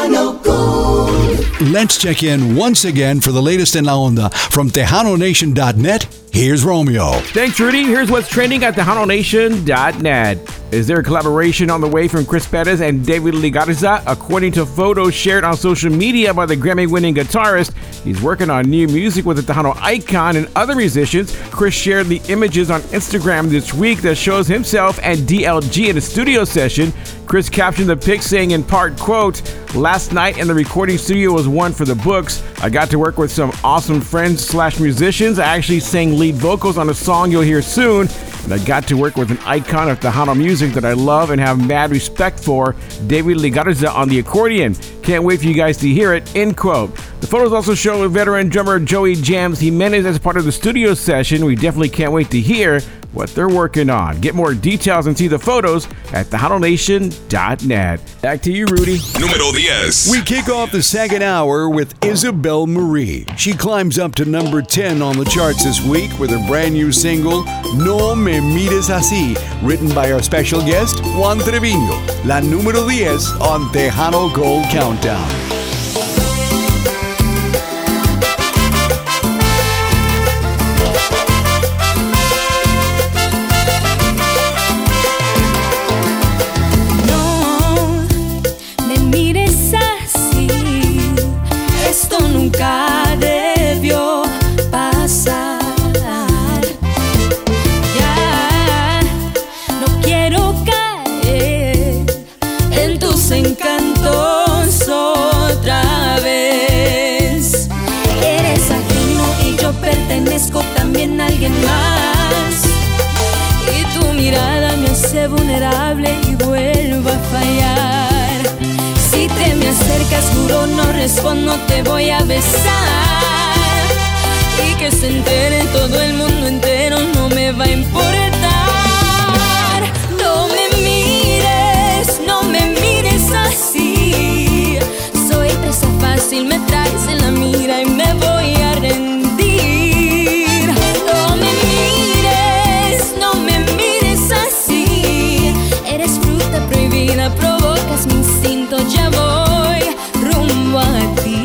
Tejano Gold. Let's check in once again for the latest in La Onda from TejanoNation.net. Here's Romeo. Thanks, Rudy. Here's what's trending at TejanoNation.net. Is there a collaboration on the way from Chris Perez and David Ligarza? According to photos shared on social media by the Grammy-winning guitarist, he's working on new music with the Tejano icon and other musicians. Chris shared the images on Instagram this week that shows himself and DLG in a studio session. Chris captioned the pic saying in part, quote, "Last night in the recording studio was one for the books. I got to work with some awesome friends/musicians. I actually sang lead vocals on a song you'll hear soon. And I got to work with an icon of Tejano music that I love and have mad respect for, David Ligarza on the accordion. Can't wait for you guys to hear it," end quote. The photos also show veteran drummer Joey Jams Jimenez as part of the studio session. We definitely can't wait to hear what they're working on. Get more details and see the photos at TejanoNation.net. Back to you, Rudy. Número 10. We kick off the second hour with Isabel Marie. She climbs up to number 10 on the charts this week with her brand new single, No Me Mires Así, written by our special guest, Juan Treviño. La número 10 on Tejano Gold Countdown. Nunca debió pasar. Ya no quiero caer en tus encantos otra vez. Eres ajeno y yo pertenezco también a alguien más. Y tu mirada me hace vulnerable y vuelvo a fallar. Si te me acercas, juro no respondo, te voy a besar. Y que se entere todo el mundo entero, no me va a importar. No me mires así. Soy presa fácil, me traes en la mira y me voy a rendir. No me mires así. Eres fruta prohibida, provocas mi instinto, ya voy rumbo a ti.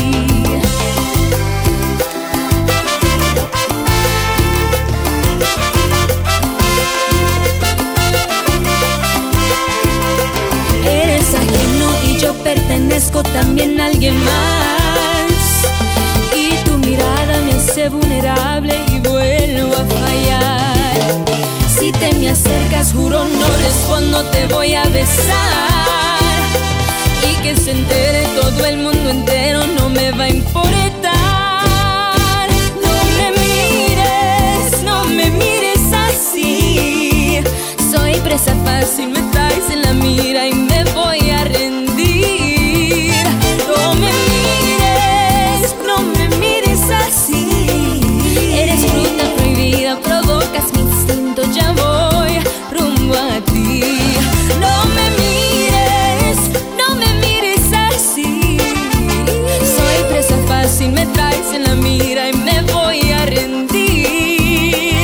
Eres ajeno y yo pertenezco también a alguien más. Y tu mirada me hace vulnerable y vuelvo a fallar. Si te me acercas, juro no respondo, te voy a besar. Y que se entere todo el mundo entero, no me va a importar. No me mires así. Soy presa fácil, me traes en la mira y me voy a rendir. No me mires así. Eres fruta prohibida, provocas mi instinto, ya voy rumbo a ti. No me mires así. Soy presa fácil, me traes en la mira y me voy a rendir.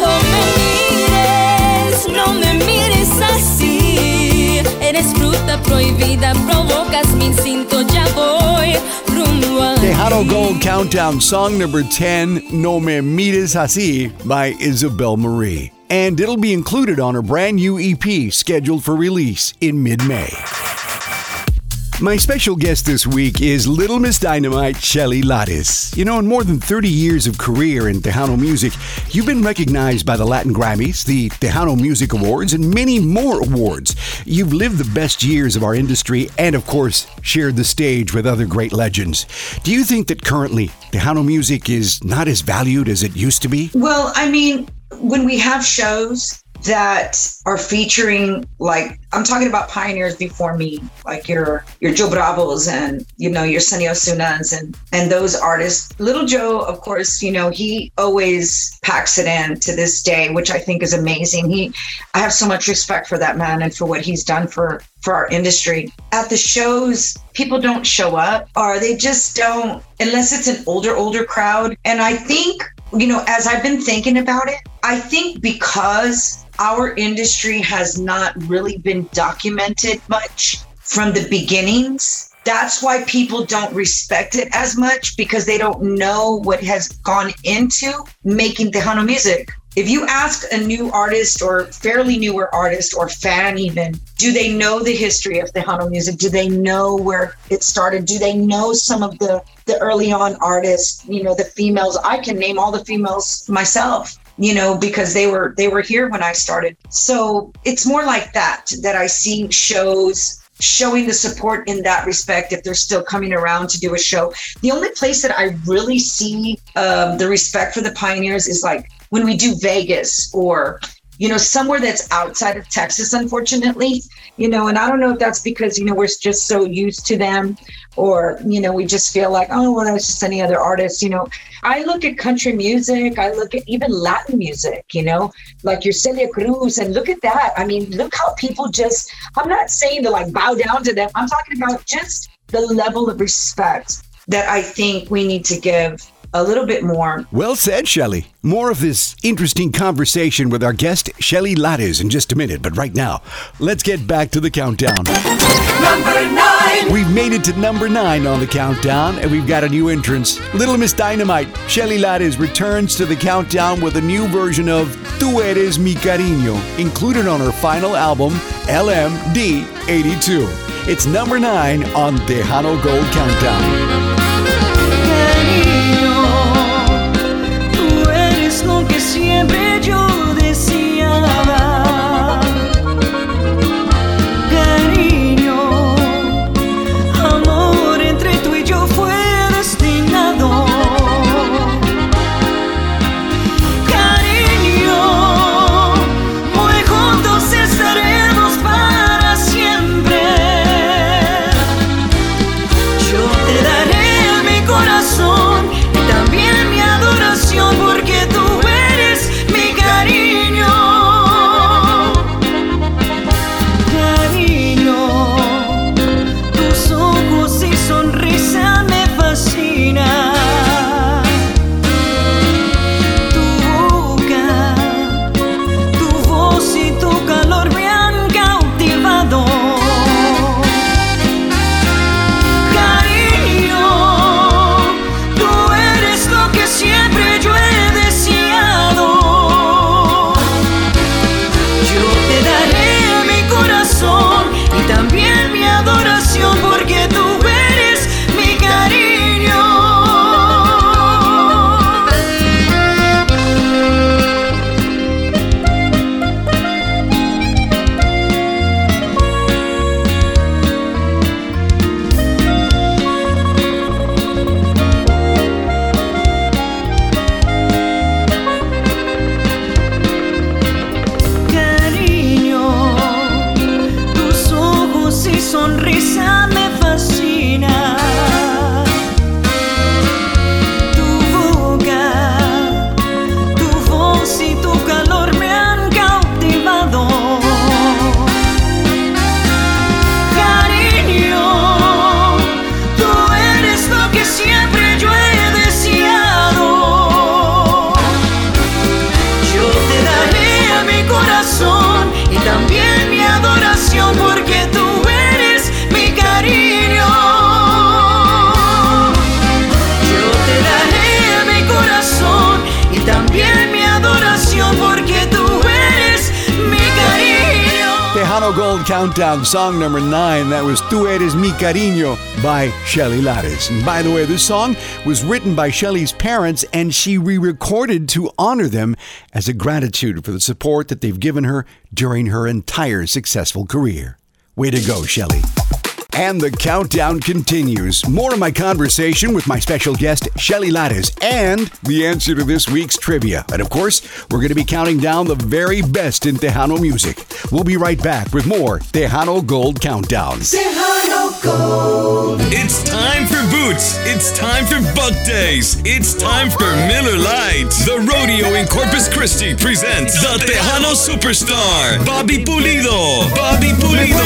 No me mires así. Eres fruta prohibida, provocas mi instinto, ya voy rumbo a ti. Tejano Gold Countdown, song number 10, No Me Mires Así by Isabel Marie. And it'll be included on her brand new EP scheduled for release in mid-May. My special guest this week is Little Miss Dynamite, Shelly Lares. You know, in more than 30 years of career in Tejano music, you've been recognized by the Latin Grammys, the Tejano Music Awards, and many more awards. You've lived the best years of our industry and, of course, shared the stage with other great legends. Do you think that currently Tejano music is not as valued as it used to be? Well, I mean, when we have shows that are featuring, like, I'm talking about pioneers before me, like your Joe Bravos and, you know, your Sonny Osunas and those artists. Little Joe, of course, you know, he always packs it in to this day, which I think is amazing. I have so much respect for that man and for what he's done for our industry. At the shows, people don't show up, or they just don't, unless it's an older crowd. And I think, you know, as I've been thinking about it, I think because our industry has not really been documented much from the beginnings, That's why people don't respect it as much, because they don't know what has gone into making Tejano music. If you ask a new artist or fairly newer artist or fan even, do they know the history of Tejano music? Do they know where it started? Do they know some of the early on artists, the females? I can name all the females myself, because they were here when I started. So it's more like that I see shows showing the support in that respect, if they're still coming around to do a show. The only place that I really see the respect for the pioneers is like when we do Vegas or, somewhere that's outside of Texas, unfortunately, and I don't know if that's because, we're just so used to them or, we just feel like, oh, well, that's just any other artist, I look at country music, I look at even Latin music, like your Celia Cruz, and look at that. I mean, look how people just, I'm not saying to like bow down to them. I'm talking about just the level of respect that I think we need to give a little bit more. Well said, Shelly. More of this interesting conversation with our guest, Shelly Lattes, in just a minute. But right now, let's get back to the countdown. Number 9. We've made it to number 9 on the countdown, and we've got a new entrance. Little Miss Dynamite, Shelly Lattes, returns to the countdown with a new version of Tú Eres Mi Cariño, included on her final album, LMD82. It's number 9 on Tejano Gold Countdown. Lo que siempre yo deseaba, cariño, amor entre tú y yo fue destinado, cariño, muy juntos estaremos para siempre. Yo te daré mi corazón y también mi adoración, porque tú Gold Countdown, song number 9. That was Tú Eres Mi Cariño by Shelly Lattes. And by the way, this song was written by Shelly's parents, and she re-recorded to honor them as a gratitude for the support that they've given her during her entire successful career. Way to go, Shelly. And the countdown continues. More of my conversation with my special guest, Shelly Lattes, and the answer to this week's trivia. And of course, we're going to be counting down the very best in Tejano music. We'll be right back with more Tejano Gold Countdown. Tejano Gold. It's time for boots. It's time for buck days. It's time for Miller Lite. The rodeo in Corpus Christi presents the Tejano superstar, Bobby Pulido. Bobby Pulido.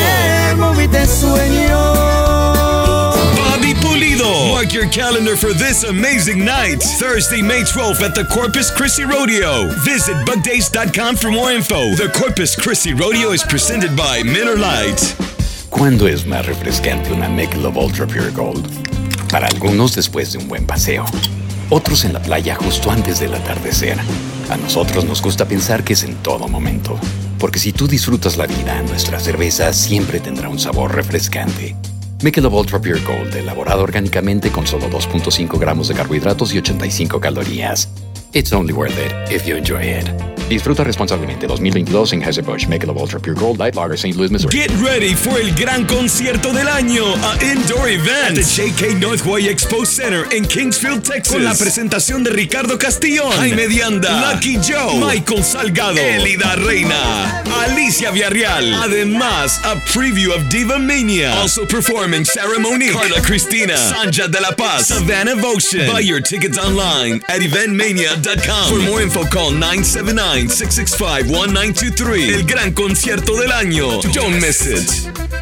Bobby Pulido. Mark your calendar for this amazing night. Thursday, May 12th at the Corpus Christi Rodeo. Visit bugdays.com for more info. The Corpus Christi Rodeo is presented by Miller Lite. ¿Cuándo es más refrescante una Michelob Ultra Pure Gold? Para algunos después de un buen paseo. Otros en la playa justo antes del atardecer. A nosotros nos gusta pensar que es en todo momento. Porque si tú disfrutas la vida, nuestra cerveza siempre tendrá un sabor refrescante. Michelob Ultra Pure Gold, elaborado orgánicamente con solo 2.5 gramos de carbohidratos y 85 calorías. It's only worth it if you enjoy it. Disfruta responsablemente. 2022 Anheuser-Busch Michelob Ultra Pure Gold Light Lager, St. Louis, Missouri. Get ready for el gran concierto del año a Indoor Events at the JK North Hawaii Expo Center en Kingsfield, Texas. Con la presentación de Ricardo Castillón, Jaime Dianda, Lucky Joe, Michael Salgado, Elida Reina, Alicia Villarreal. Además, a preview of Diva Mania. Also performing Sarah Monique, Carla Cristina, Sanja de la Paz, Savannah Votion. Buy your tickets online at eventmania.com. For more info, call 979-665-1923. El gran concierto del año. Don't miss it.